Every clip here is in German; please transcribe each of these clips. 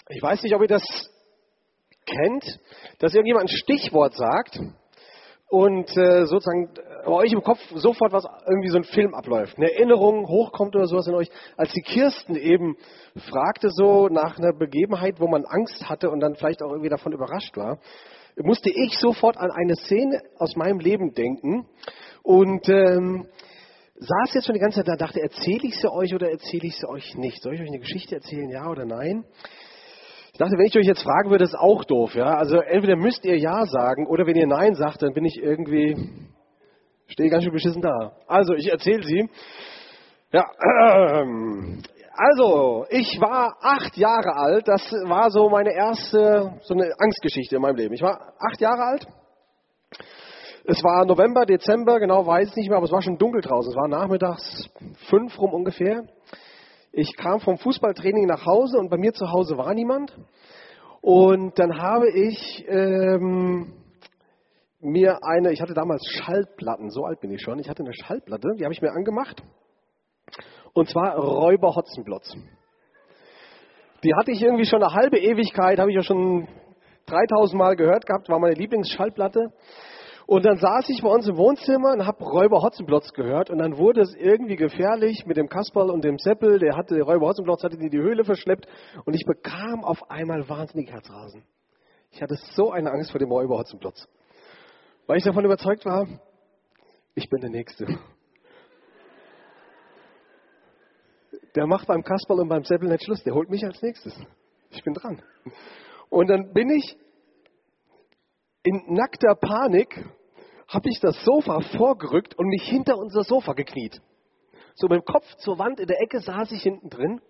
Ich weiß nicht, ob ihr das kennt, dass irgendjemand ein Stichwort sagt und sozusagen bei euch im Kopf sofort was irgendwie so ein Film abläuft. Eine Erinnerung hochkommt oder sowas in euch. Als die Kirsten eben fragte so nach einer Begebenheit, wo man Angst hatte und dann vielleicht auch irgendwie davon überrascht war, musste ich sofort an eine Szene aus meinem Leben denken und saß jetzt schon die ganze Zeit da, dachte, erzähle ich sie euch oder erzähle ich sie euch nicht? Soll ich euch eine Geschichte erzählen, ja oder nein? Ich dachte, wenn ich euch jetzt fragen würde, ist auch doof, ja. Also entweder müsst ihr ja sagen oder wenn ihr nein sagt, dann bin ich stehe ganz schön beschissen da. Also ich erzähle sie. Ja, also ich war 8 Jahre alt. Das war so meine erste, so eine Angstgeschichte in meinem Leben. Ich war 8 Jahre alt. Es war November, Dezember, genau weiß ich nicht mehr, aber es war schon dunkel draußen. Es war nachmittags 5 rum ungefähr. Ich kam vom Fußballtraining nach Hause und bei mir zu Hause war niemand. Und dann habe ich ich hatte damals Schallplatten, so alt bin ich schon. Ich hatte eine Schallplatte, die habe ich mir angemacht. Und zwar Räuber Hotzenplotz. Die hatte ich irgendwie schon eine halbe Ewigkeit, habe ich ja schon 3000 Mal gehört gehabt, war meine Lieblingsschallplatte. Und dann saß ich bei uns im Wohnzimmer und habe Räuber Hotzenplotz gehört und dann wurde es irgendwie gefährlich mit dem Kasperl und dem Seppel. Der Räuber Hotzenplotz hatte die Höhle verschleppt und ich bekam auf einmal wahnsinnig Herzrasen. Ich hatte so eine Angst vor dem Räuber Hotzenplotz, weil ich davon überzeugt war, ich bin der Nächste. Der macht beim Kasperl und beim Seppel nicht Schluss, der holt mich als Nächstes. Ich bin dran. Und dann bin ich in nackter Panik, habe ich das Sofa vorgerückt und mich hinter unser Sofa gekniet. So mit dem Kopf zur Wand, in der Ecke saß ich hinten drin.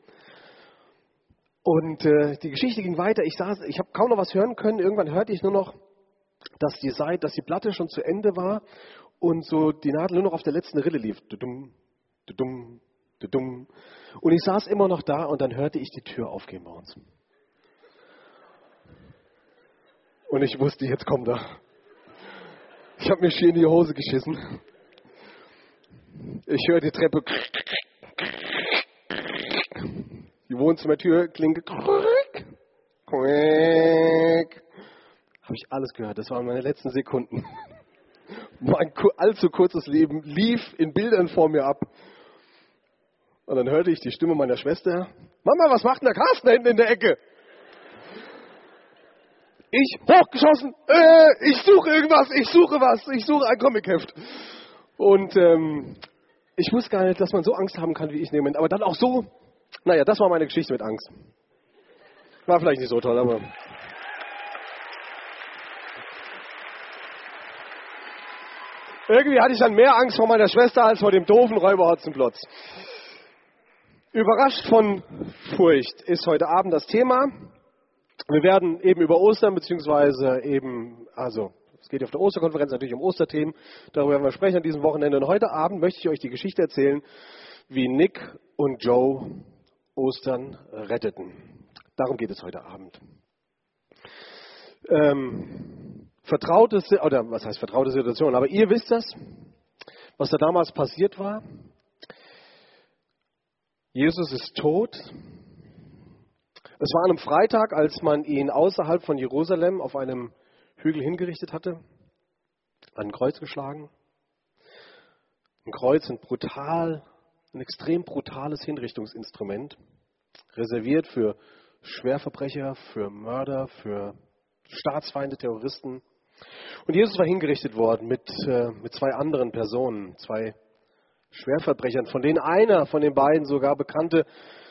Und die Geschichte ging weiter. Ich habe kaum noch was hören können. Irgendwann hörte ich nur noch, dass die Platte schon zu Ende war und so die Nadel nur noch auf der letzten Rille lief. Dudum, dudum, dudum. Und ich saß immer noch da und dann hörte ich die Tür aufgehen bei uns. Und ich wusste, jetzt kommt er. Ich habe mir schier in die Hose geschissen. Ich höre die Treppe. Die Wohnzimmertür, Klinke. Habe ich alles gehört. Das waren meine letzten Sekunden. Mein allzu kurzes Leben lief in Bildern vor mir ab. Und dann hörte ich die Stimme meiner Schwester. Mama, was macht denn der Carsten da hinten in der Ecke? Ich hochgeschossen, ich suche irgendwas, ich suche ein Comicheft. Und ich wusste gar nicht, dass man so Angst haben kann, wie ich nehme. Aber dann auch so, naja, das war meine Geschichte mit Angst. War vielleicht nicht so toll, aber... Irgendwie hatte ich dann mehr Angst vor meiner Schwester als vor dem doofen Räuber Hotzenplotz. Überrascht von Furcht ist heute Abend das Thema. Wir werden eben über Ostern, beziehungsweise es geht auf der Osterkonferenz natürlich um Osterthemen, darüber werden wir sprechen an diesem Wochenende. Und heute Abend möchte ich euch die Geschichte erzählen, wie Nick und Joe Ostern retteten. Darum geht es heute Abend. Vertraute Situation, aber ihr wisst das, was da damals passiert war. Jesus ist tot. Es war an einem Freitag, als man ihn außerhalb von Jerusalem auf einem Hügel hingerichtet hatte, an ein Kreuz geschlagen. Ein Kreuz, ein extrem brutales Hinrichtungsinstrument, reserviert für Schwerverbrecher, für Mörder, für Staatsfeinde, Terroristen. Und Jesus war hingerichtet worden mit 2 anderen Personen, 2 Schwerverbrechern, von denen einer von den beiden sogar bekannte,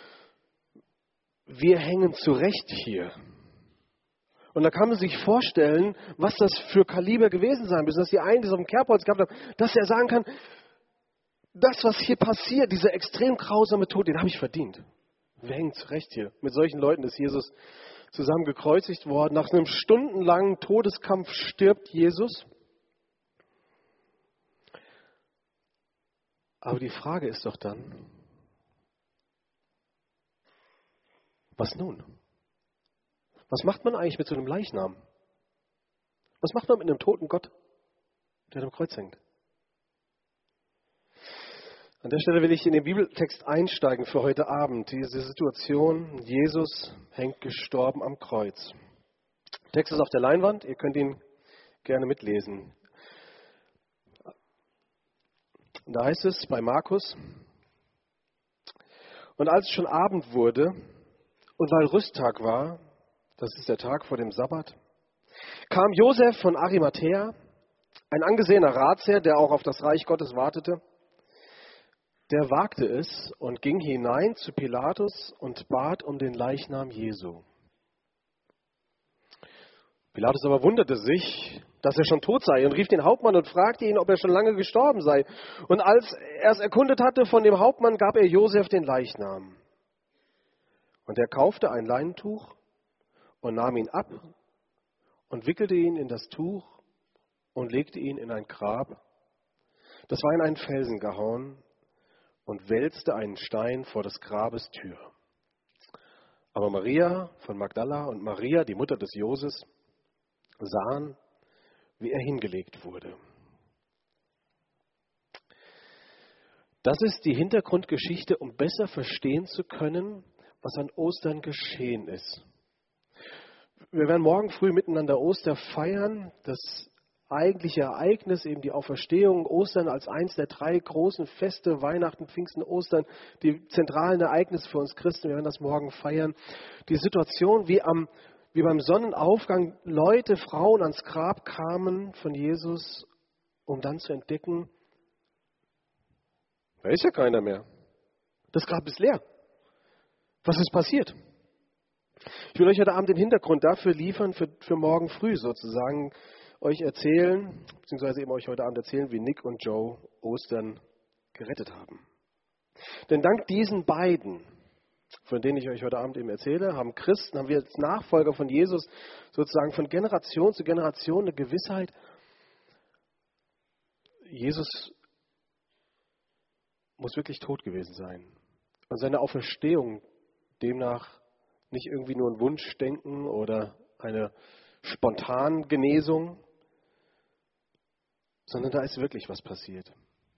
wir hängen zurecht hier. Und da kann man sich vorstellen, was das für Kaliber gewesen sein müssen, dass die einen das auf dem Kerbholz gehabt haben, dass er sagen kann, das, was hier passiert, dieser extrem grausame Tod, den habe ich verdient. Wir hängen zurecht hier. Mit solchen Leuten ist Jesus zusammen gekreuzigt worden. Nach einem stundenlangen Todeskampf stirbt Jesus. Aber die Frage ist doch dann, was nun? Was macht man eigentlich mit so einem Leichnam? Was macht man mit einem toten Gott, der am Kreuz hängt? An der Stelle will ich in den Bibeltext einsteigen für heute Abend. Diese Situation, Jesus hängt gestorben am Kreuz. Der Text ist auf der Leinwand, ihr könnt ihn gerne mitlesen. Da heißt es bei Markus: Und als es schon Abend wurde und weil Rüsttag war, das ist der Tag vor dem Sabbat, kam Josef von Arimathäa, ein angesehener Ratsherr, der auch auf das Reich Gottes wartete. Der wagte es und ging hinein zu Pilatus und bat um den Leichnam Jesu. Pilatus aber wunderte sich, dass er schon tot sei, und rief den Hauptmann und fragte ihn, ob er schon lange gestorben sei. Und als er es erkundet hatte von dem Hauptmann, gab er Josef den Leichnam. Und er kaufte ein Leinentuch und nahm ihn ab und wickelte ihn in das Tuch und legte ihn in ein Grab. Das war in einen Felsen gehauen, und wälzte einen Stein vor des Grabes Tür. Aber Maria von Magdala und Maria, die Mutter des Joses, sahen, wie er hingelegt wurde. Das ist die Hintergrundgeschichte, um besser verstehen zu können, was an Ostern geschehen ist. Wir werden morgen früh miteinander Ostern feiern. Das eigentliche Ereignis, eben die Auferstehung, Ostern als eins der drei großen Feste, Weihnachten, Pfingsten, Ostern, die zentralen Ereignisse für uns Christen. Wir werden das morgen feiern. Die Situation, wie beim Sonnenaufgang Leute, Frauen ans Grab kamen von Jesus, um dann zu entdecken, da ist ja keiner mehr. Das Grab ist leer. Was ist passiert? Ich will euch heute Abend den Hintergrund dafür liefern, für morgen früh sozusagen, euch erzählen, beziehungsweise eben euch heute Abend erzählen, wie Nick und Joe Ostern gerettet haben. Denn dank diesen beiden, von denen ich euch heute Abend eben erzähle, haben wir als Nachfolger von Jesus sozusagen von Generation zu Generation eine Gewissheit, Jesus muss wirklich tot gewesen sein. Und seine Auferstehung demnach nicht irgendwie nur ein Wunschdenken oder eine Spontangenesung, sondern da ist wirklich was passiert.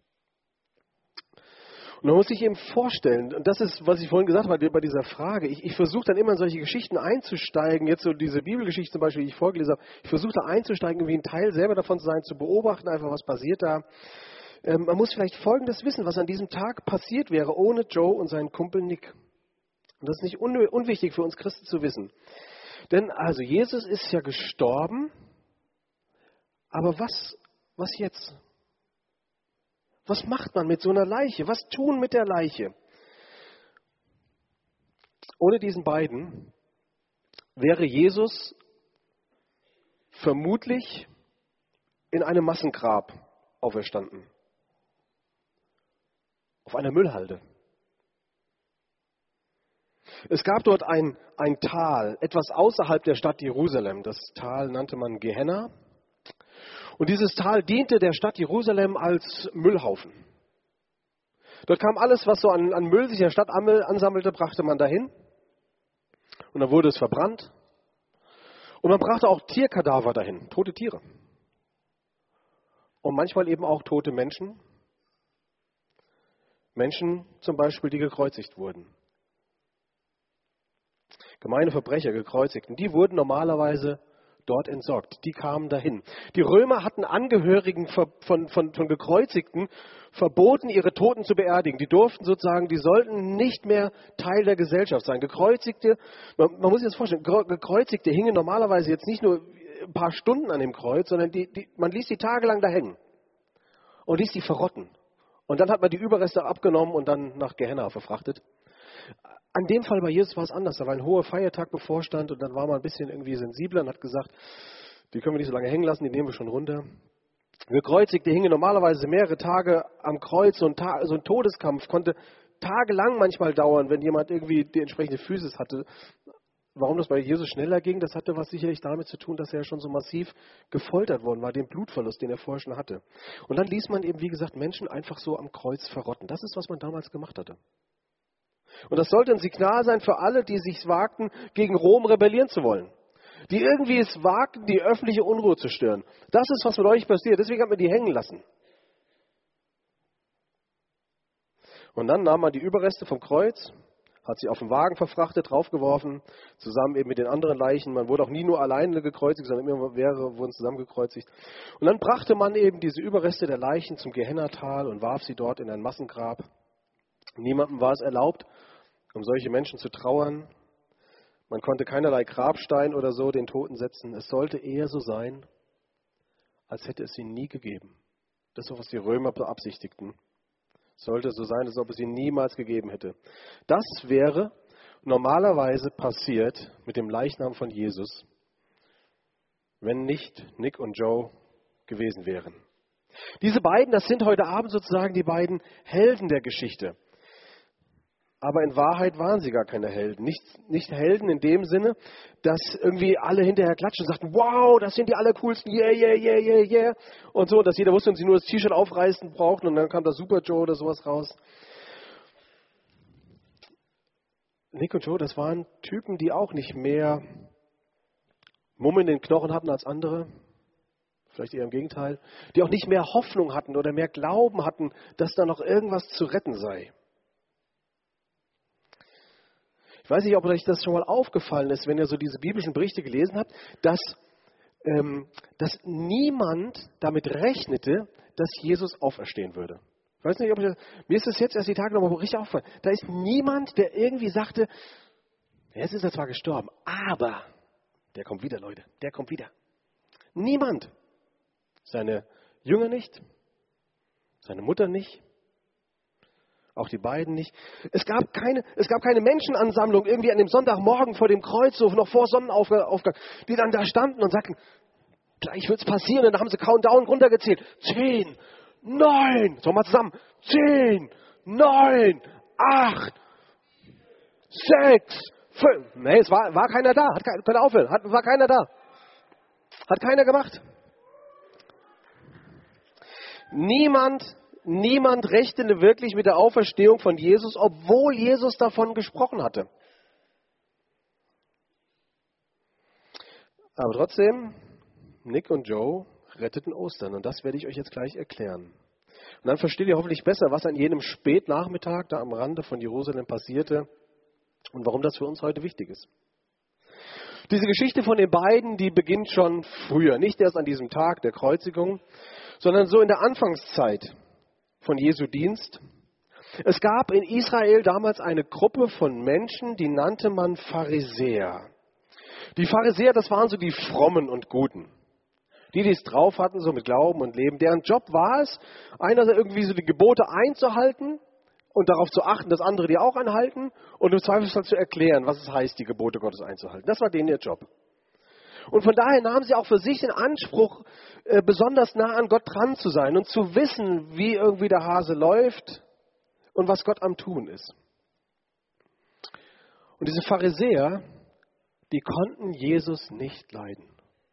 Und man muss sich eben vorstellen, und das ist, was ich vorhin gesagt habe bei dieser Frage, ich versuche dann immer in solche Geschichten einzusteigen, jetzt so diese Bibelgeschichte zum Beispiel, die ich vorgelesen habe, ich versuche da einzusteigen, irgendwie ein Teil selber davon zu sein, zu beobachten, einfach was passiert da. Man muss vielleicht Folgendes wissen, was an diesem Tag passiert wäre, ohne Joe und seinen Kumpel Nick. Und das ist nicht unwichtig für uns Christen zu wissen. Denn also Jesus ist ja gestorben, aber was jetzt? Was macht man mit so einer Leiche? Was tun mit der Leiche? Ohne diesen beiden wäre Jesus vermutlich in einem Massengrab auferstanden. Auf einer Müllhalde. Es gab dort ein Tal, etwas außerhalb der Stadt Jerusalem. Das Tal nannte man Gehenna. Und dieses Tal diente der Stadt Jerusalem als Müllhaufen. Dort kam alles, was so an Müll sich der Stadt ansammelte, brachte man dahin. Und dann wurde es verbrannt. Und man brachte auch Tierkadaver dahin, tote Tiere. Und manchmal eben auch tote Menschen. Menschen zum Beispiel, die gekreuzigt wurden. Gemeine Verbrecher, Gekreuzigten, die wurden normalerweise dort entsorgt. Die kamen dahin. Die Römer hatten Angehörigen von Gekreuzigten verboten, ihre Toten zu beerdigen. Die sollten nicht mehr Teil der Gesellschaft sein. Gekreuzigte, man muss sich das vorstellen, Gekreuzigte hingen normalerweise jetzt nicht nur ein paar Stunden an dem Kreuz, sondern man ließ die tagelang da hängen und ließ die verrotten. Und dann hat man die Überreste abgenommen und dann nach Gehenna verfrachtet. An dem Fall bei Jesus war es anders. Da war ein hoher Feiertag bevorstand und dann war man ein bisschen irgendwie sensibler und hat gesagt, die können wir nicht so lange hängen lassen, die nehmen wir schon runter. Gekreuzigte hingen normalerweise mehrere Tage am Kreuz. So ein Todeskampf konnte tagelang manchmal dauern, wenn jemand irgendwie die entsprechende Physis hatte. Warum das bei Jesus schneller ging, das hatte was sicherlich damit zu tun, dass er schon so massiv gefoltert worden war, den Blutverlust, den er vorher schon hatte. Und dann ließ man eben, wie gesagt, Menschen einfach so am Kreuz verrotten. Das ist, was man damals gemacht hatte. Und das sollte ein Signal sein für alle, die sich wagten, gegen Rom rebellieren zu wollen. Die irgendwie es wagten, die öffentliche Unruhe zu stören. Das ist, was mit euch passiert. Deswegen hat man die hängen lassen. Und dann nahm man die Überreste vom Kreuz, hat sie auf den Wagen verfrachtet, draufgeworfen, zusammen eben mit den anderen Leichen. Man wurde auch nie nur alleine gekreuzigt, sondern immer mehrere wurden zusammen gekreuzigt. Und dann brachte man eben diese Überreste der Leichen zum Gehenna-Tal und warf sie dort in ein Massengrab. Niemandem war es erlaubt, um solche Menschen zu trauern. Man konnte keinerlei Grabstein oder so den Toten setzen. Es sollte eher so sein, als hätte es sie nie gegeben. Das ist auch, was die Römer beabsichtigten. Es sollte so sein, als ob es ihn niemals gegeben hätte. Das wäre normalerweise passiert mit dem Leichnam von Jesus, wenn nicht Nick und Joe gewesen wären. Diese beiden, das sind heute Abend sozusagen die beiden Helden der Geschichte. Aber in Wahrheit waren sie gar keine Helden. Nicht Helden in dem Sinne, dass irgendwie alle hinterher klatschen und sagten, wow, das sind die allercoolsten, yeah, yeah, yeah, yeah, yeah. Und so, dass jeder wusste und sie nur das T-Shirt aufreißen brauchten und dann kam da Super Joe oder sowas raus. Nick und Joe, das waren Typen, die auch nicht mehr Mumm in den Knochen hatten als andere. Vielleicht eher im Gegenteil. Die auch nicht mehr Hoffnung hatten oder mehr Glauben hatten, dass da noch irgendwas zu retten sei. Ich weiß nicht, ob euch das schon mal aufgefallen ist, wenn ihr so diese biblischen Berichte gelesen habt, dass niemand damit rechnete, dass Jesus auferstehen würde. Ich weiß nicht, mir ist das jetzt erst die Tage nochmal richtig aufgefallen. Da ist niemand, der irgendwie sagte, jetzt ist er zwar gestorben, aber der kommt wieder, Leute, der kommt wieder. Niemand. Seine Jünger nicht, seine Mutter nicht. Auch die beiden nicht. Es gab keine Menschenansammlung irgendwie an dem Sonntagmorgen vor dem Kreuzhof, noch vor Sonnenaufgang, die dann da standen und sagten, gleich wird es passieren. Und dann haben sie Countdown runtergezählt. 10, 9, so mal zusammen. 10, 9, 8, 6, 5. Nee, es war keiner da. Könnt ihr aufhören. War keiner da. Hat keiner gemacht. Niemand rechnete wirklich mit der Auferstehung von Jesus, obwohl Jesus davon gesprochen hatte. Aber trotzdem, Nick und Joe retteten Ostern und das werde ich euch jetzt gleich erklären. Und dann versteht ihr hoffentlich besser, was an jenem Spätnachmittag da am Rande von Jerusalem passierte und warum das für uns heute wichtig ist. Diese Geschichte von den beiden, die beginnt schon früher, nicht erst an diesem Tag der Kreuzigung, sondern so in der Anfangszeit von Jesu Dienst. Es gab in Israel damals eine Gruppe von Menschen, die nannte man Pharisäer. Die Pharisäer, das waren so die Frommen und Guten. Die es drauf hatten, so mit Glauben und Leben. Deren Job war es, einerseits irgendwie so die Gebote einzuhalten und darauf zu achten, dass andere die auch einhalten und im Zweifelsfall zu erklären, was es heißt, die Gebote Gottes einzuhalten. Das war denen ihr Job. Und von daher nahmen sie auch für sich den Anspruch, besonders nah an Gott dran zu sein und zu wissen, wie irgendwie der Hase läuft und was Gott am Tun ist. Und diese Pharisäer, die konnten Jesus nicht leiden.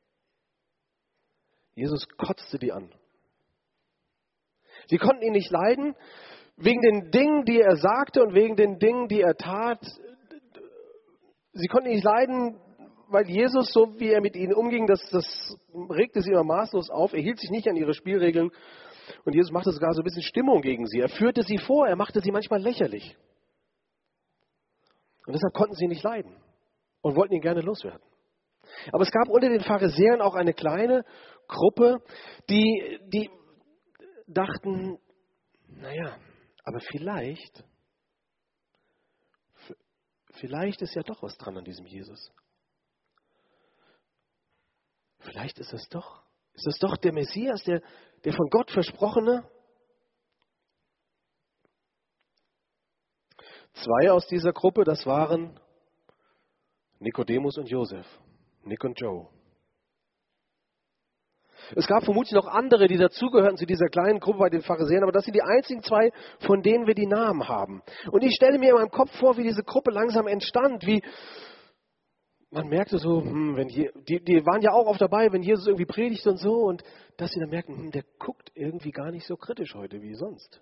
Jesus kotzte die an. Sie konnten ihn nicht leiden, wegen den Dingen, die er sagte und wegen den Dingen, die er tat. Sie konnten ihn nicht leiden, weil Jesus, so wie er mit ihnen umging, das regte sie immer maßlos auf. Er hielt sich nicht an ihre Spielregeln. Und Jesus machte sogar so ein bisschen Stimmung gegen sie. Er führte sie vor, er machte sie manchmal lächerlich. Und deshalb konnten sie ihn nicht leiden und wollten ihn gerne loswerden. Aber es gab unter den Pharisäern auch eine kleine Gruppe, die dachten, naja, aber vielleicht ist ja doch was dran an diesem Jesus. Vielleicht ist das doch der Messias, der von Gott versprochene. 2 aus dieser Gruppe, das waren Nikodemus und Josef, Nick und Joe. Es gab vermutlich noch andere, die dazugehörten zu dieser kleinen Gruppe bei den Pharisäern, aber das sind die einzigen 2, von denen wir die Namen haben. Und ich stelle mir in meinem Kopf vor, wie diese Gruppe langsam entstand, wie man merkte so, die waren ja auch dabei, wenn Jesus irgendwie predigt und so, und dass sie dann merken, der guckt irgendwie gar nicht so kritisch heute wie sonst.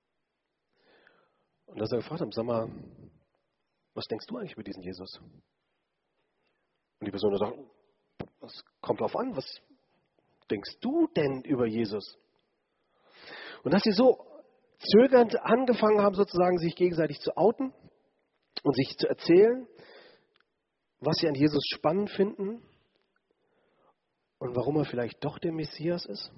Und dass sie gefragt haben, sag mal, was denkst du eigentlich über diesen Jesus? Und die Person sagt, was kommt drauf an, was denkst du denn über Jesus? Und dass sie so zögernd angefangen haben, sozusagen sich gegenseitig zu outen und sich zu erzählen, was sie an Jesus spannend finden und warum er vielleicht doch der Messias ist.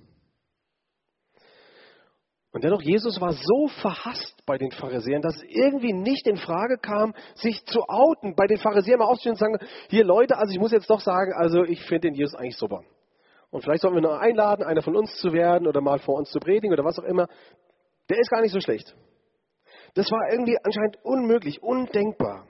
Und dennoch, Jesus war so verhasst bei den Pharisäern, dass es irgendwie nicht in Frage kam, sich zu outen, bei den Pharisäern mal aufzustehen und zu sagen, hier Leute, also ich muss jetzt doch sagen, also ich finde den Jesus eigentlich super. Und vielleicht sollten wir noch einladen, einer von uns zu werden oder mal vor uns zu predigen oder was auch immer. Der ist gar nicht so schlecht. Das war irgendwie anscheinend unmöglich, undenkbar.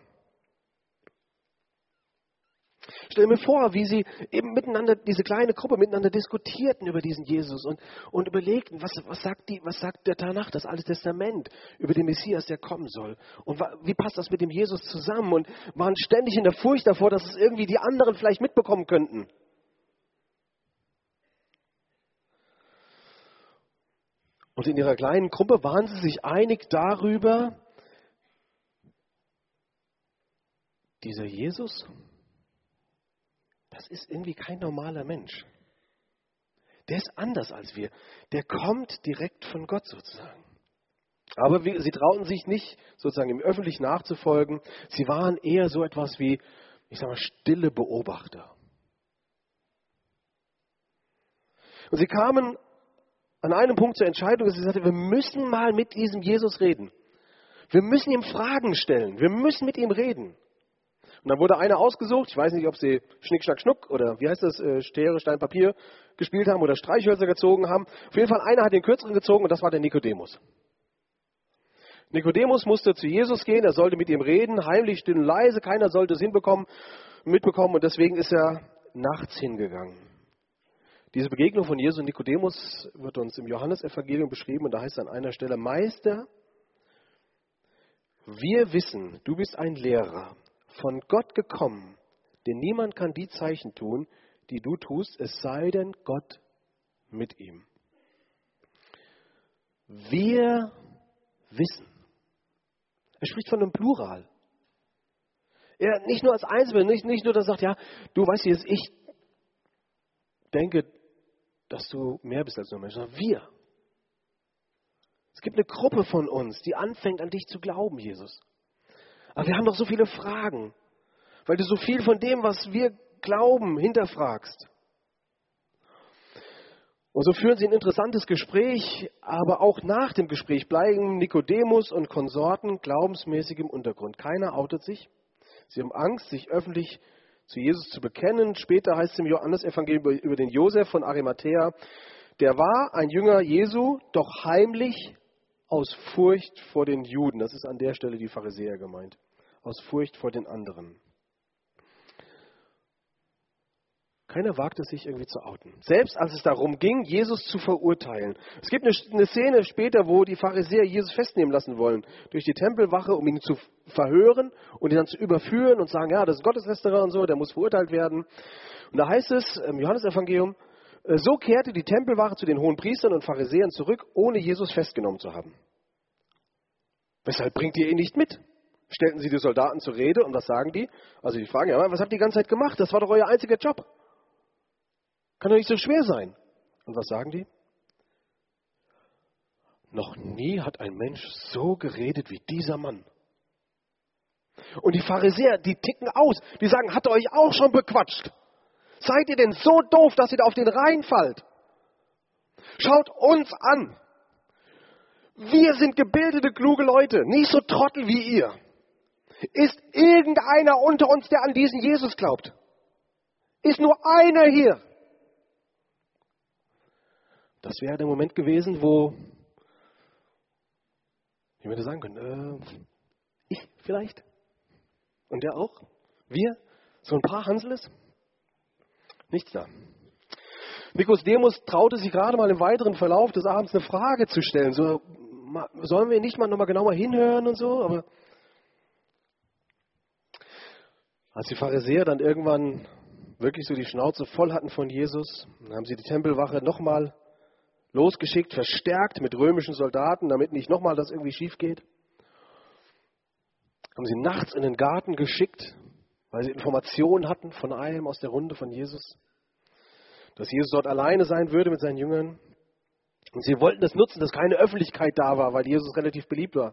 Stell mir vor, wie sie eben miteinander, diese kleine Gruppe miteinander diskutierten über diesen Jesus und überlegten, was sagt der Tanach, das Alte Testament, über den Messias, der kommen soll. Und wie passt das mit dem Jesus zusammen? Und waren ständig in der Furcht davor, dass es irgendwie die anderen vielleicht mitbekommen könnten. Und in ihrer kleinen Gruppe waren sie sich einig darüber, dieser Jesus, das ist irgendwie kein normaler Mensch. Der ist anders als wir. Der kommt direkt von Gott sozusagen. Aber sie trauten sich nicht sozusagen im Öffentlichen nachzufolgen. Sie waren eher so etwas wie, ich sage mal, stille Beobachter. Und sie kamen an einem Punkt zur Entscheidung, dass sie sagten, wir müssen mal mit diesem Jesus reden. Wir müssen ihm Fragen stellen. Wir müssen mit ihm reden. Und dann wurde einer ausgesucht, ich weiß nicht, ob sie Schnick, Schnack, Schnuck oder wie heißt das, Schere, Stein, Papier gespielt haben oder Streichhölzer gezogen haben. Auf jeden Fall einer hat den kürzeren gezogen und das war der Nikodemus. Nikodemus musste zu Jesus gehen, er sollte mit ihm reden, heimlich, still und leise, keiner sollte es mitbekommen und deswegen ist er nachts hingegangen. Diese Begegnung von Jesus und Nikodemus wird uns im Johannesevangelium beschrieben und da heißt es an einer Stelle, Meister, wir wissen, du bist ein Lehrer, von Gott gekommen, denn niemand kann die Zeichen tun, die du tust, es sei denn Gott mit ihm. Wir wissen. Er spricht von einem Plural. Er nicht nur als Einzelne, nicht nur, dass er sagt, ja, du weißt jetzt, ich denke, dass du mehr bist als nur ein Mensch, sondern wir. Es gibt eine Gruppe von uns, die anfängt an dich zu glauben, Jesus. Aber wir haben doch so viele Fragen, weil du so viel von dem, was wir glauben, hinterfragst. Und so führen sie ein interessantes Gespräch, aber auch nach dem Gespräch bleiben Nikodemus und Konsorten glaubensmäßig im Untergrund. Keiner outet sich. Sie haben Angst, sich öffentlich zu Jesus zu bekennen. Später heißt es im Johannesevangelium über den Josef von Arimathäa, der war ein Jünger Jesu, doch heimlich aus Furcht vor den Juden. Das ist an der Stelle die Pharisäer gemeint. Aus Furcht vor den anderen. Keiner wagte sich irgendwie zu outen. Selbst als es darum ging, Jesus zu verurteilen. Es gibt eine Szene später, wo die Pharisäer Jesus festnehmen lassen wollen. Durch die Tempelwache, um ihn zu verhören und ihn dann zu überführen und sagen, ja, das ist ein Gotteslästerer und so, der muss verurteilt werden. Und da heißt es im Johannesevangelium, so kehrte die Tempelwache zu den hohen Priestern und Pharisäern zurück, ohne Jesus festgenommen zu haben. Weshalb bringt ihr ihn nicht mit? Stellten sie die Soldaten zur Rede und was sagen die? Also die fragen, ja, was habt ihr die ganze Zeit gemacht? Das war doch euer einziger Job. Kann doch nicht so schwer sein. Und was sagen die? Noch nie hat ein Mensch so geredet wie dieser Mann. Und die Pharisäer, die ticken aus. Die sagen, hat er euch auch schon bequatscht? Seid ihr denn so doof, dass ihr da auf den Rhein fallt? Schaut uns an. Wir sind gebildete, kluge Leute, nicht so Trottel wie ihr. Ist irgendeiner unter uns, der an diesen Jesus glaubt? Ist nur einer hier? Das wäre der Moment gewesen, wo jemand hätte sagen können, ich vielleicht? Und der auch? Wir? So ein paar Hanseles? Nichts da. Nikodemus traute sich gerade mal im weiteren Verlauf des Abends eine Frage zu stellen. So, sollen wir nicht mal nochmal genauer hinhören und so? Aber als die Pharisäer dann irgendwann wirklich so die Schnauze voll hatten von Jesus, dann haben sie die Tempelwache nochmal losgeschickt, verstärkt mit römischen Soldaten, damit nicht nochmal das irgendwie schief geht. Haben sie nachts in den Garten geschickt, weil sie Informationen hatten von einem aus der Runde von Jesus, dass Jesus dort alleine sein würde mit seinen Jüngern. Und sie wollten das nutzen, dass keine Öffentlichkeit da war, weil Jesus relativ beliebt war.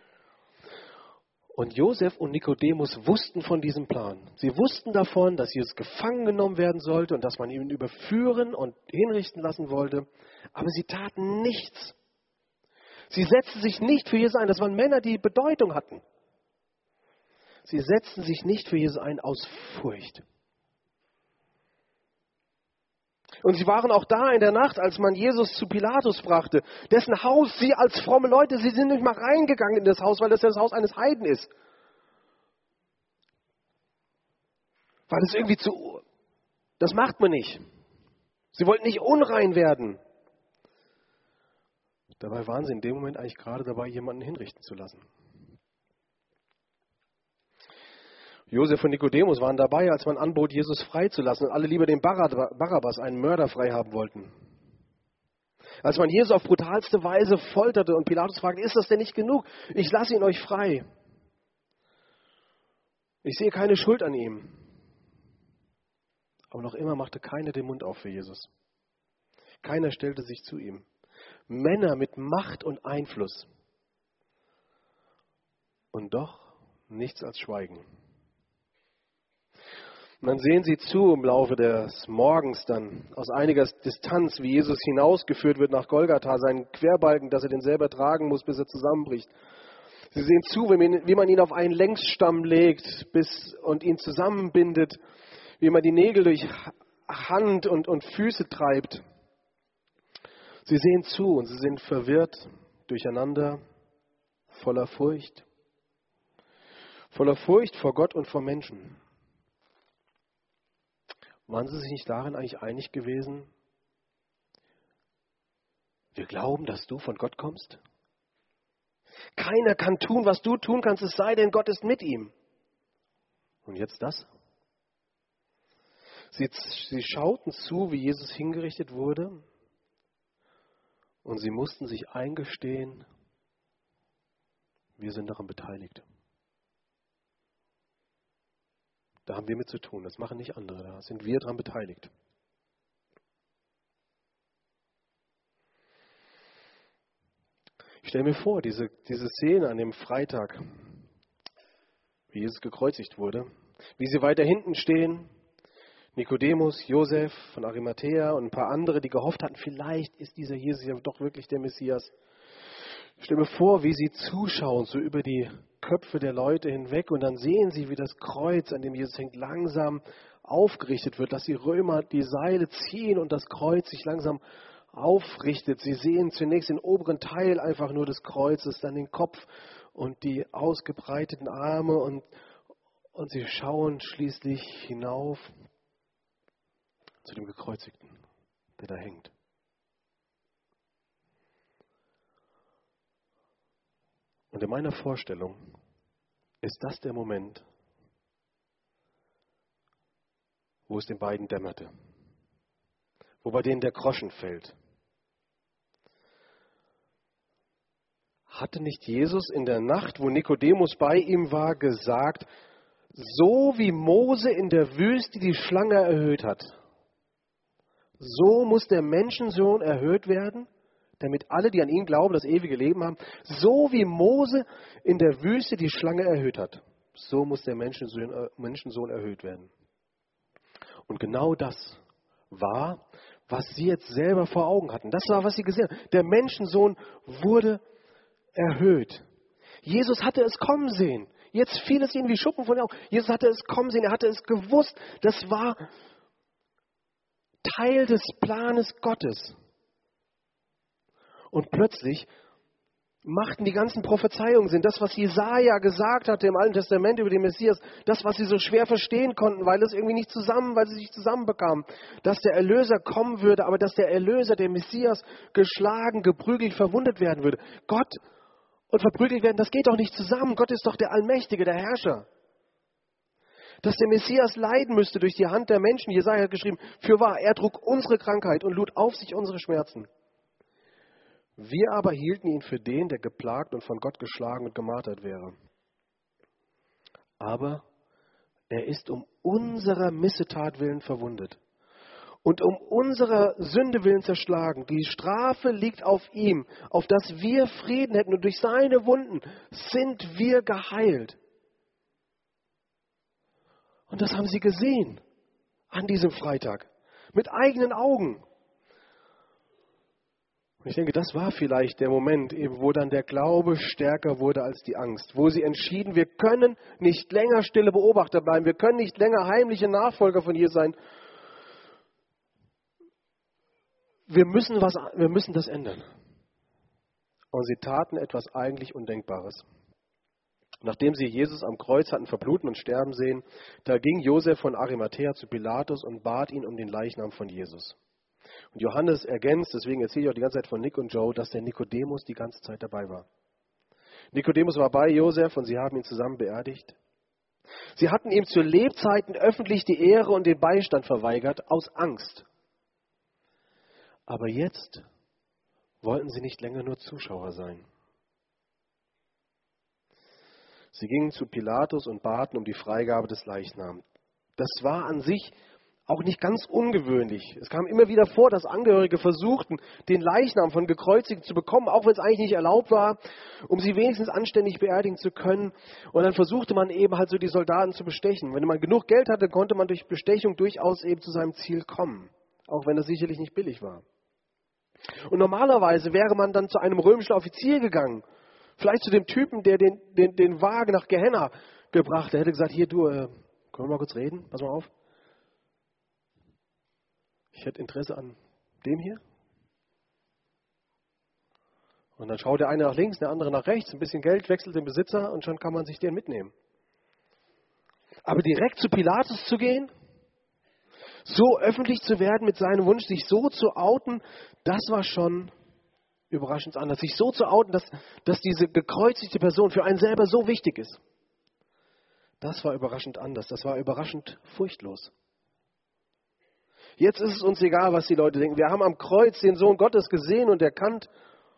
Und Josef und Nikodemus wussten von diesem Plan. Sie wussten davon, dass Jesus gefangen genommen werden sollte und dass man ihn überführen und hinrichten lassen wollte. Aber sie taten nichts. Sie setzten sich nicht für Jesus ein. Das waren Männer, die Bedeutung hatten. Sie setzten sich nicht für Jesus ein aus Furcht. Und sie waren auch da in der Nacht, als man Jesus zu Pilatus brachte, dessen Haus sie als fromme Leute, sie sind nicht mal reingegangen in das Haus, weil das ja das Haus eines Heiden ist. Weil es irgendwie das macht man nicht. Sie wollten nicht unrein werden. Dabei waren sie in dem Moment eigentlich gerade dabei, jemanden hinrichten zu lassen. Josef und Nikodemus waren dabei, als man anbot, Jesus freizulassen und alle lieber den Barabbas, einen Mörder, frei haben wollten. Als man Jesus auf brutalste Weise folterte und Pilatus fragte, ist das denn nicht genug? Ich lasse ihn euch frei. Ich sehe keine Schuld an ihm. Aber noch immer machte keiner den Mund auf für Jesus. Keiner stellte sich zu ihm. Männer mit Macht und Einfluss. Und doch nichts als Schweigen. Und dann sehen sie zu im Laufe des Morgens dann aus einiger Distanz, wie Jesus hinausgeführt wird nach Golgatha, seinen Querbalken, dass er den selber tragen muss, bis er zusammenbricht. Sie sehen zu, wie man ihn auf einen Längsstamm legt und ihn zusammenbindet, wie man die Nägel durch Hand und Füße treibt. Sie sehen zu und sie sind verwirrt, durcheinander, voller Furcht. Voller Furcht vor Gott und vor Menschen. Waren sie sich nicht darin eigentlich einig gewesen? Wir glauben, dass du von Gott kommst. Keiner kann tun, was du tun kannst, es sei denn, Gott ist mit ihm. Und jetzt das? Sie schauten zu, wie Jesus hingerichtet wurde, und sie mussten sich eingestehen, wir sind daran beteiligt. Da haben wir mit zu tun, das machen nicht andere, da sind wir daran beteiligt. Ich stelle mir vor, diese Szene an dem Freitag, wie Jesus gekreuzigt wurde, wie sie weiter hinten stehen, Nikodemus, Josef von Arimathäa und ein paar andere, die gehofft hatten, vielleicht ist dieser Jesus ja doch wirklich der Messias. Ich stelle mir vor, wie sie zuschauen, so über die Köpfe der Leute hinweg, und dann sehen sie, wie das Kreuz, an dem Jesus hängt, langsam aufgerichtet wird, dass die Römer die Seile ziehen und das Kreuz sich langsam aufrichtet. Sie sehen zunächst den oberen Teil einfach nur des Kreuzes, dann den Kopf und die ausgebreiteten Arme und sie schauen schließlich hinauf zu dem Gekreuzigten, der da hängt. Und in meiner Vorstellung ist das der Moment, wo es den beiden dämmerte, wo bei denen der Groschen fällt. Hatte nicht Jesus in der Nacht, wo Nikodemus bei ihm war, gesagt, so wie Mose in der Wüste die Schlange erhöht hat, so muss der Menschensohn erhöht werden, damit alle, die an ihn glauben, das ewige Leben haben. So wie Mose in der Wüste die Schlange erhöht hat, so muss der Menschensohn erhöht werden. Und genau das war, was sie jetzt selber vor Augen hatten. Das war, was sie gesehen haben. Der Menschensohn wurde erhöht. Jesus hatte es kommen sehen. Jetzt fiel es ihnen wie Schuppen von den Augen. Jesus hatte es kommen sehen. Er hatte es gewusst. Das war Teil des Planes Gottes. Und plötzlich machten die ganzen Prophezeiungen Sinn. Das, was Jesaja gesagt hatte im Alten Testament über den Messias, das, was sie so schwer verstehen konnten, weil sie sich nicht zusammenbekamen, dass der Erlöser kommen würde, aber dass der Erlöser, der Messias, geschlagen, geprügelt, verwundet werden würde. Gott und verprügelt werden, das geht doch nicht zusammen. Gott ist doch der Allmächtige, der Herrscher. Dass der Messias leiden müsste durch die Hand der Menschen. Jesaja hat geschrieben, fürwahr, er trug unsere Krankheit und lud auf sich unsere Schmerzen. Wir aber hielten ihn für den, der geplagt und von Gott geschlagen und gemartert wäre. Aber er ist um unserer Missetat willen verwundet und um unserer Sünde willen zerschlagen. Die Strafe liegt auf ihm, auf dass wir Frieden hätten. Und durch seine Wunden sind wir geheilt. Und das haben sie gesehen an diesem Freitag. Mit eigenen Augen. Und ich denke, das war vielleicht der Moment, eben, wo dann der Glaube stärker wurde als die Angst. Wo sie entschieden, wir können nicht länger stille Beobachter bleiben. Wir können nicht länger heimliche Nachfolger von Jesus sein. Wir müssen das ändern. Und sie taten etwas eigentlich Undenkbares. Nachdem sie Jesus am Kreuz hatten verbluten und sterben sehen, da ging Josef von Arimathäa zu Pilatus und bat ihn um den Leichnam von Jesus. Und Johannes ergänzt, deswegen erzähle ich auch die ganze Zeit von Nick und Joe, dass der Nikodemus die ganze Zeit dabei war. Nikodemus war bei Josef und sie haben ihn zusammen beerdigt. Sie hatten ihm zu Lebzeiten öffentlich die Ehre und den Beistand verweigert, aus Angst. Aber jetzt wollten sie nicht länger nur Zuschauer sein. Sie gingen zu Pilatus und baten um die Freigabe des Leichnams. Das war an sich auch nicht ganz ungewöhnlich. Es kam immer wieder vor, dass Angehörige versuchten, den Leichnam von Gekreuzigten zu bekommen, auch wenn es eigentlich nicht erlaubt war, um sie wenigstens anständig beerdigen zu können. Und dann versuchte man eben halt so die Soldaten zu bestechen. Wenn man genug Geld hatte, konnte man durch Bestechung durchaus eben zu seinem Ziel kommen, auch wenn das sicherlich nicht billig war. Und normalerweise wäre man dann zu einem römischen Offizier gegangen, vielleicht zu dem Typen, der den Wagen nach Gehenna gebracht hat. Der hätte gesagt, hier du, können wir mal kurz reden? Pass mal auf. Ich hätte Interesse an dem hier. Und dann schaut der eine nach links, der andere nach rechts, ein bisschen Geld, wechselt den Besitzer und schon kann man sich den mitnehmen. Aber direkt zu Pilatus zu gehen, so öffentlich zu werden mit seinem Wunsch, sich so zu outen, das war schon überraschend anders. Sich so zu outen, dass diese gekreuzigte Person für einen selber so wichtig ist. Das war überraschend anders. Das war überraschend furchtlos. Jetzt ist es uns egal, was die Leute denken. Wir haben am Kreuz den Sohn Gottes gesehen und erkannt.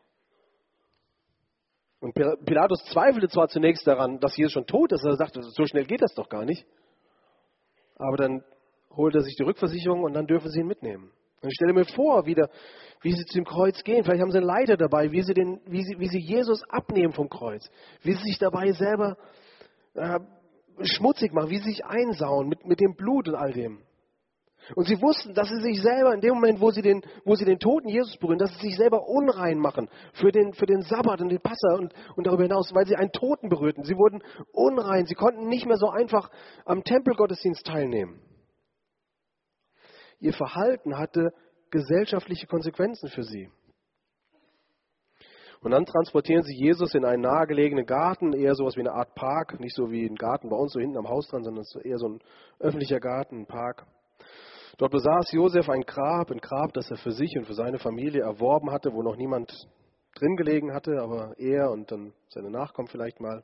Und Pilatus zweifelte zwar zunächst daran, dass Jesus schon tot ist. Er sagte, so schnell geht das doch gar nicht. Aber dann holt er sich die Rückversicherung und dann dürfen sie ihn mitnehmen. Und ich stelle mir vor, wie sie zum Kreuz gehen. Vielleicht haben sie einen Leiter dabei, wie sie Jesus abnehmen vom Kreuz. Wie sie sich dabei selber schmutzig machen, wie sie sich einsauen mit dem Blut und all dem. Und sie wussten, dass sie sich selber in dem Moment, wo sie den toten Jesus berühren, dass sie sich selber unrein machen für den Sabbat und den Passa und darüber hinaus, weil sie einen Toten berührten. Sie wurden unrein. Sie konnten nicht mehr so einfach am Tempelgottesdienst teilnehmen. Ihr Verhalten hatte gesellschaftliche Konsequenzen für sie. Und dann transportieren sie Jesus in einen nahegelegenen Garten, eher sowas wie eine Art Park, nicht so wie ein Garten bei uns so hinten am Haus dran, sondern eher so ein öffentlicher Garten, ein Park. Dort besaß Josef ein Grab, das er für sich und für seine Familie erworben hatte, wo noch niemand drin gelegen hatte, aber er und dann seine Nachkommen vielleicht mal.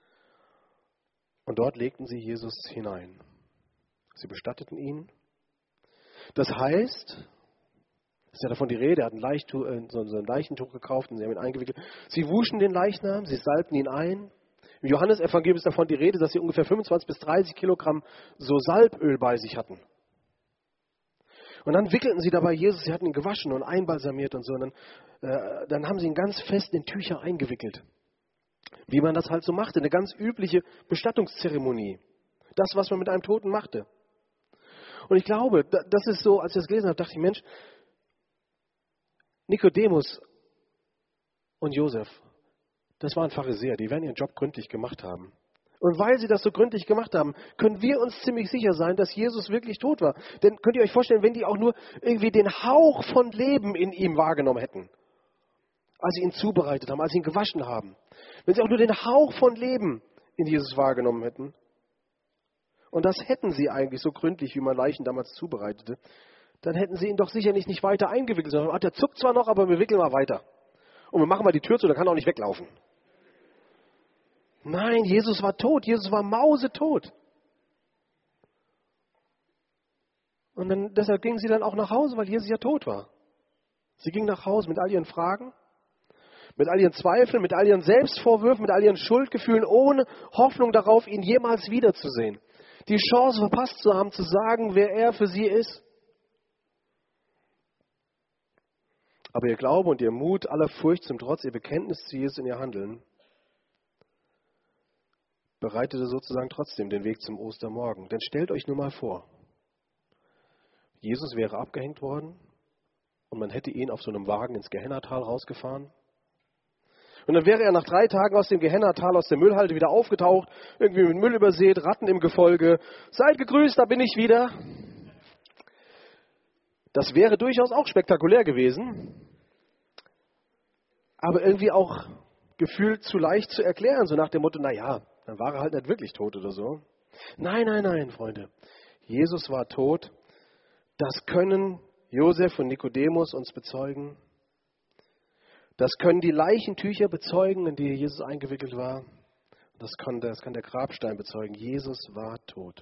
Und dort legten sie Jesus hinein. Sie bestatteten ihn. Das heißt, es ist ja davon die Rede, er hat so ein Leichentuch gekauft und sie haben ihn eingewickelt. Sie wuschen den Leichnam, sie salbten ihn ein. Im Johannesevangelium ist davon die Rede, dass sie ungefähr 25 bis 30 Kilogramm so Salböl bei sich hatten. Und dann wickelten sie dabei Jesus, sie hatten ihn gewaschen und einbalsamiert und so. Und dann haben sie ihn ganz fest in Tücher eingewickelt. Wie man das halt so machte, eine ganz übliche Bestattungszeremonie. Das, was man mit einem Toten machte. Und ich glaube, das ist so, als ich das gelesen habe, dachte ich, Mensch, Nikodemus und Josef, das waren Pharisäer, die werden ihren Job gründlich gemacht haben. Und weil sie das so gründlich gemacht haben, können wir uns ziemlich sicher sein, dass Jesus wirklich tot war. Denn könnt ihr euch vorstellen, wenn die auch nur irgendwie den Hauch von Leben in ihm wahrgenommen hätten, als sie ihn zubereitet haben, als sie ihn gewaschen haben. Wenn sie auch nur den Hauch von Leben in Jesus wahrgenommen hätten, und das hätten sie eigentlich so gründlich, wie man Leichen damals zubereitete, dann hätten sie ihn doch sicherlich nicht weiter eingewickelt, sondern der zuckt zwar noch, aber wir wickeln mal weiter. Und wir machen mal die Tür zu, der kann auch nicht weglaufen. Nein, Jesus war tot, Jesus war mausetot. Und deshalb gingen sie dann auch nach Hause, weil Jesus ja tot war. Sie gingen nach Hause mit all ihren Fragen, mit all ihren Zweifeln, mit all ihren Selbstvorwürfen, mit all ihren Schuldgefühlen, ohne Hoffnung darauf, ihn jemals wiederzusehen. Die Chance verpasst zu haben, zu sagen, wer er für sie ist. Aber ihr Glaube und ihr Mut, aller Furcht zum Trotz, ihr Bekenntnis zu Jesus in ihr Handeln, bereitete sozusagen trotzdem den Weg zum Ostermorgen. Denn stellt euch nur mal vor, Jesus wäre abgehängt worden und man hätte ihn auf so einem Wagen ins Gehennatal rausgefahren. Und dann wäre er nach 3 Tagen aus dem Gehennatal, aus der Müllhalde wieder aufgetaucht, irgendwie mit Müll übersät, Ratten im Gefolge. Seid gegrüßt, da bin ich wieder. Das wäre durchaus auch spektakulär gewesen, aber irgendwie auch gefühlt zu leicht zu erklären, so nach dem Motto, naja, dann war er halt nicht wirklich tot oder so. Nein, nein, nein, Freunde. Jesus war tot. Das können Josef und Nikodemus uns bezeugen. Das können die Leichentücher bezeugen, in die Jesus eingewickelt war. Das kann der Grabstein bezeugen. Jesus war tot.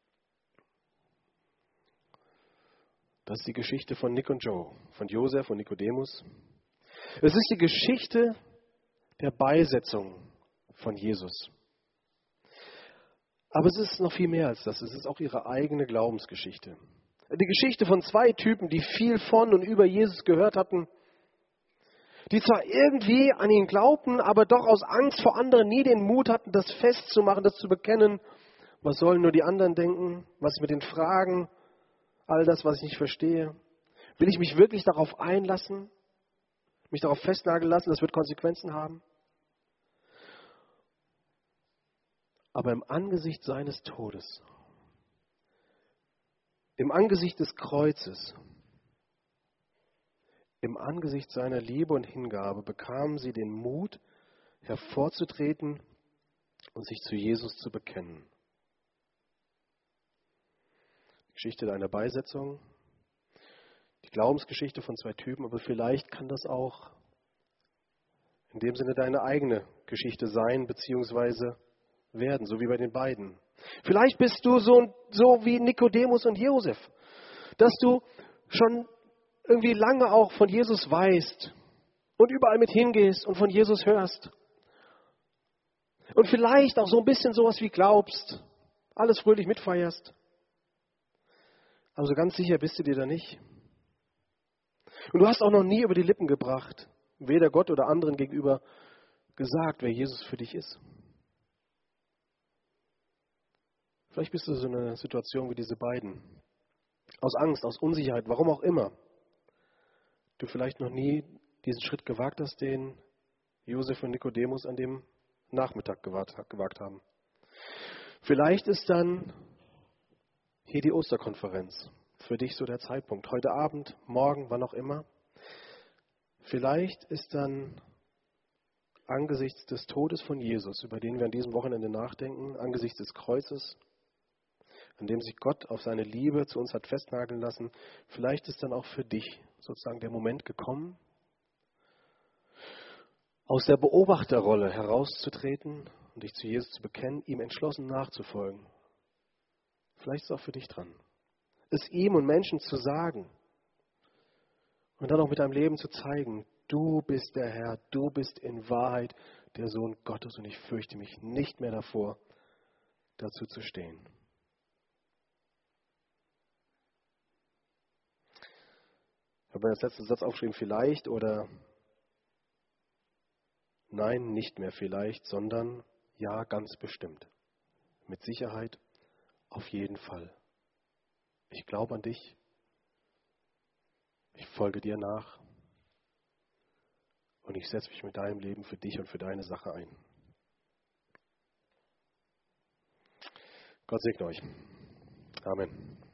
Das ist die Geschichte von Nick und Joe, von Josef und Nikodemus. Es ist die Geschichte der Beisetzung von Jesus. Aber es ist noch viel mehr als das. Es ist auch ihre eigene Glaubensgeschichte. Die Geschichte von 2 Typen, die viel von und über Jesus gehört hatten, die zwar irgendwie an ihn glaubten, aber doch aus Angst vor anderen nie den Mut hatten, das festzumachen, das zu bekennen. Was sollen nur die anderen denken? Was ist mit den Fragen? All das, was ich nicht verstehe. Will ich mich wirklich darauf einlassen? Mich darauf festnageln lassen? Das wird Konsequenzen haben. Aber im Angesicht seines Todes, im Angesicht des Kreuzes, im Angesicht seiner Liebe und Hingabe bekamen sie den Mut, hervorzutreten und sich zu Jesus zu bekennen. Die Geschichte einer Beisetzung, die Glaubensgeschichte von 2 Typen, aber vielleicht kann das auch in dem Sinne deine eigene Geschichte sein, beziehungsweise werden, so wie bei den beiden. Vielleicht bist du so wie Nikodemus und Josef, dass du schon irgendwie lange auch von Jesus weißt und überall mit hingehst und von Jesus hörst. Und vielleicht auch so ein bisschen sowas wie glaubst, alles fröhlich mitfeierst. Aber so ganz sicher bist du dir da nicht. Und du hast auch noch nie über die Lippen gebracht, weder Gott oder anderen gegenüber gesagt, wer Jesus für dich ist. Vielleicht bist du so in einer Situation wie diese beiden. Aus Angst, aus Unsicherheit, warum auch immer. Du vielleicht noch nie diesen Schritt gewagt hast, den Josef und Nikodemus an dem Nachmittag gewagt haben. Vielleicht ist dann hier die Osterkonferenz für dich so der Zeitpunkt. Heute Abend, morgen, wann auch immer. Vielleicht ist dann angesichts des Todes von Jesus, über den wir an diesem Wochenende nachdenken, angesichts des Kreuzes, an dem sich Gott auf seine Liebe zu uns hat festnageln lassen, vielleicht ist dann auch für dich sozusagen der Moment gekommen, aus der Beobachterrolle herauszutreten und dich zu Jesus zu bekennen, ihm entschlossen nachzufolgen. Vielleicht ist es auch für dich dran, es ihm und Menschen zu sagen und dann auch mit deinem Leben zu zeigen, du bist der Herr, du bist in Wahrheit der Sohn Gottes und ich fürchte mich nicht mehr davor, dazu zu stehen. Ich habe mir als letzten Satz aufgeschrieben, vielleicht oder nein, nicht mehr vielleicht, sondern ja, ganz bestimmt. Mit Sicherheit, auf jeden Fall. Ich glaube an dich. Ich folge dir nach. Und ich setze mich mit deinem Leben für dich und für deine Sache ein. Gott segne euch. Amen.